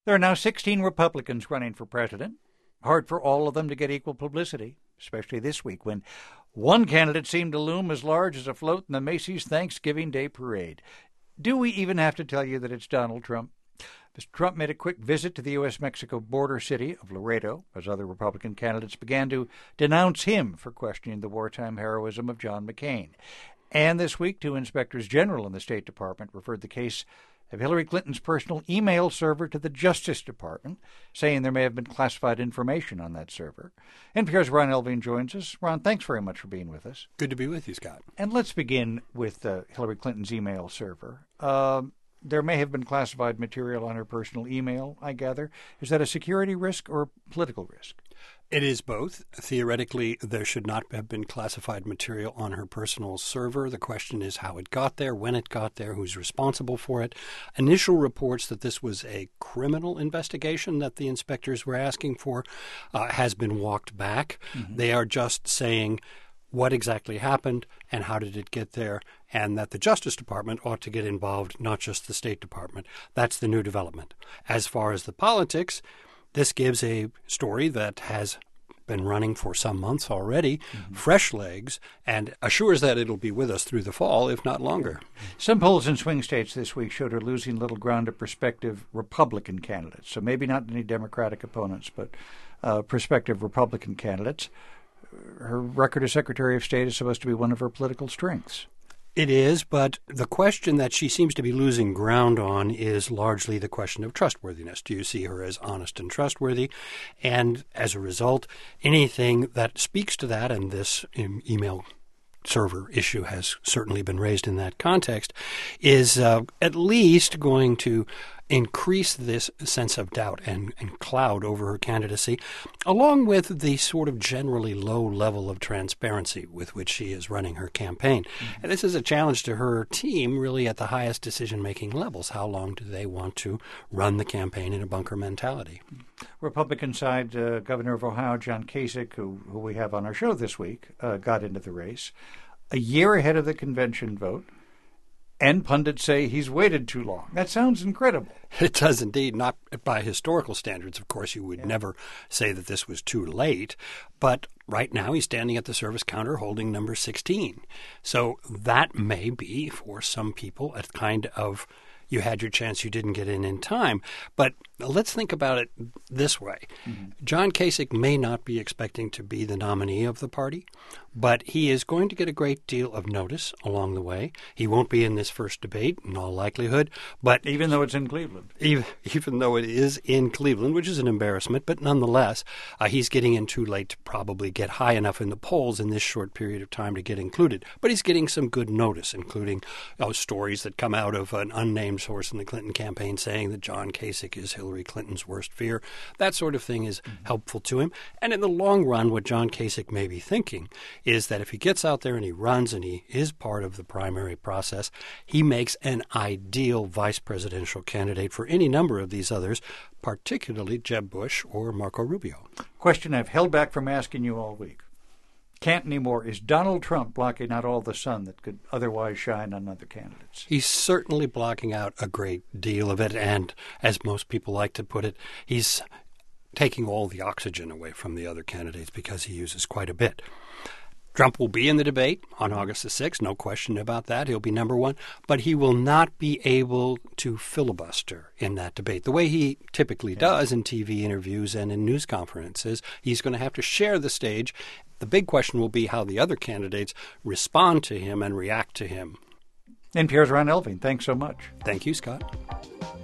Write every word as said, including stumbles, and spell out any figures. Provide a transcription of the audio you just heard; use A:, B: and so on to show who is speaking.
A: There are now sixteen Republicans running for president. Hard for all of them to get equal publicity, especially this week when one candidate seemed to loom as large as a float in the Macy's Thanksgiving Day Parade. Do we even have to tell you that it's Donald Trump? Mister Trump made a quick visit to the U S Mexico border city of Laredo as other Republican candidates began to denounce him for questioning the wartime heroism of John McCain. And this week, two inspectors general in the State Department referred the case of Hillary Clinton's personal email server to the Justice Department, saying there may have been classified information on that server. N P R's Ron Elving joins us. Ron, thanks very much for being with us.
B: Good to be with you, Scott.
A: And let's begin with uh, Hillary Clinton's email server. Uh, there may have been classified material on her personal email, I gather. Is that a security risk or a political risk?
B: It is both. Theoretically, there should not have been classified material on her personal server. The question is how it got there, when it got there, who's responsible for it. Initial reports that this was a criminal investigation that the inspectors were asking for uh, has been walked back. Mm-hmm. They are just saying what exactly happened and how did it get there, and that the Justice Department ought to get involved, not just the State Department. That's the new development. As far as the politics, this gives a story that has been running for some months already, mm-hmm. fresh legs, and assures that it'll be with us through the fall, if not longer.
A: Some polls in swing states this week showed her losing little ground to prospective Republican candidates. So maybe not any Democratic opponents, but uh, prospective Republican candidates. Her record as Secretary of State is supposed to be one of her political strengths.
B: It is, but the question that she seems to be losing ground on is largely the question of trustworthiness. Do you see her as honest and trustworthy? And as a result, anything that speaks to that, and this email server issue has certainly been raised in that context, is uh, at least going to increase this sense of doubt and, and cloud over her candidacy, along with the sort of generally low level of transparency with which she is running her campaign. Mm-hmm. And this is a challenge to her team, really at the highest decision-making levels. How long do they want to run the campaign in a bunker mentality?
A: Republican side, uh, Governor of Ohio, John Kasich, who, who we have on our show this week, uh, got into the race a year ahead of the convention vote. And pundits say he's waited too long. That sounds incredible.
B: It does indeed. Not by historical standards, of course. You would yeah. never say that this was too late. But right now he's standing at the service counter holding number sixteen. So that may be, for some people, a kind of you had your chance, you didn't get in in time. But let's think about it this way. Mm-hmm. John Kasich may not be expecting to be the nominee of the party, but he is going to get a great deal of notice along the way. He won't be in this first debate in all likelihood. But
A: even though it's in Cleveland.
B: Even, even though it is in Cleveland, which is an embarrassment, but nonetheless, uh, he's getting in too late to probably get high enough in the polls in this short period of time to get included. But he's getting some good notice, including uh, stories that come out of an unnamed source in the Clinton campaign saying that John Kasich is Hillary Clinton's worst fear. That sort of thing is mm-hmm. helpful to him. And in the long run, what John Kasich may be thinking is that if he gets out there and he runs and he is part of the primary process, he makes an ideal vice presidential candidate for any number of these others, particularly Jeb Bush or Marco Rubio.
A: Question I've held back from asking you all week. Can't anymore. Is Donald Trump blocking out all the sun that could otherwise shine on other candidates?
B: He's certainly blocking out a great deal of it. And as most people like to put it, he's taking all the oxygen away from the other candidates because he uses quite a bit. Trump will be in the debate on August the sixth, no question about that. He'll be number one. But he will not be able to filibuster in that debate the way he typically yeah. does in T V interviews and in news conferences. He's going to have to share the stage. The big question will be how the other candidates respond to him and react to him.
A: N P R's Ron Elving, thanks so much.
B: Thank you, Scott.